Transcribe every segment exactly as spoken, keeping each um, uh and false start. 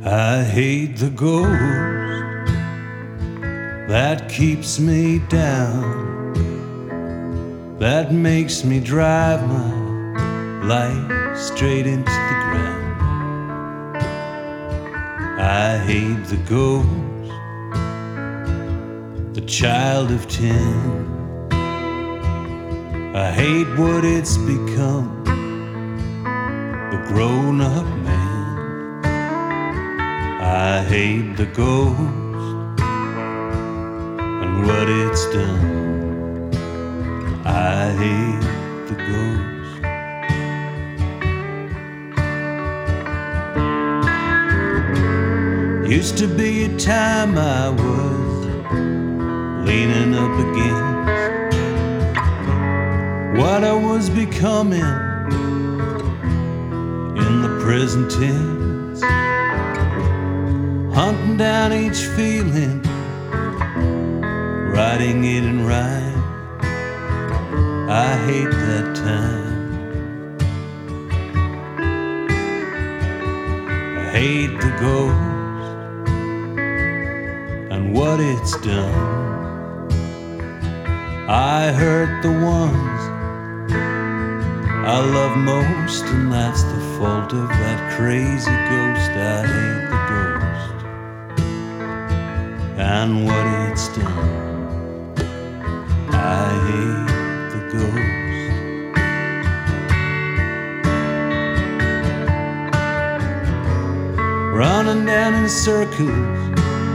I hate the ghost that keeps me down, that makes me drive my life straight into the ground. I hate the ghost, the child of ten. I hate what it's become, the grown-up man. I hate the ghost and what it's done. I hate the ghost. Used to be a time I was leaning up against what I was becoming in the present tense, hunting down each feeling, writing it in rhyme. I hate that time. I hate the ghost and what it's done. I hurt the ones I love most, and that's the fault of that crazy ghost. I hate the ghost and what it's done. I hate the ghost. Running down in circles,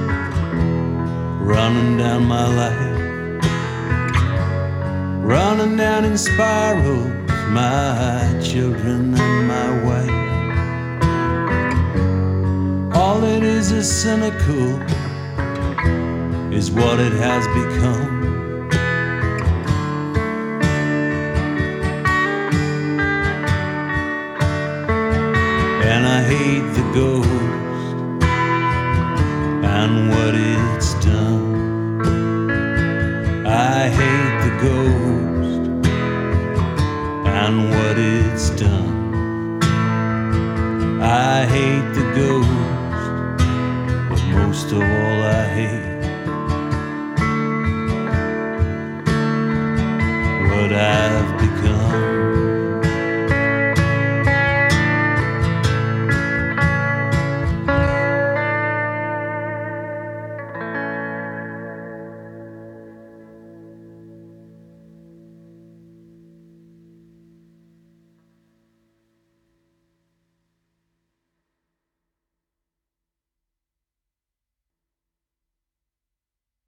running down my life, running down in spirals, my children and my wife. All it is is cynical, is what it has become. And I hate the ghost and what it's done. I hate the ghost and what it's done. I hate the ghost, but most of all I hate what I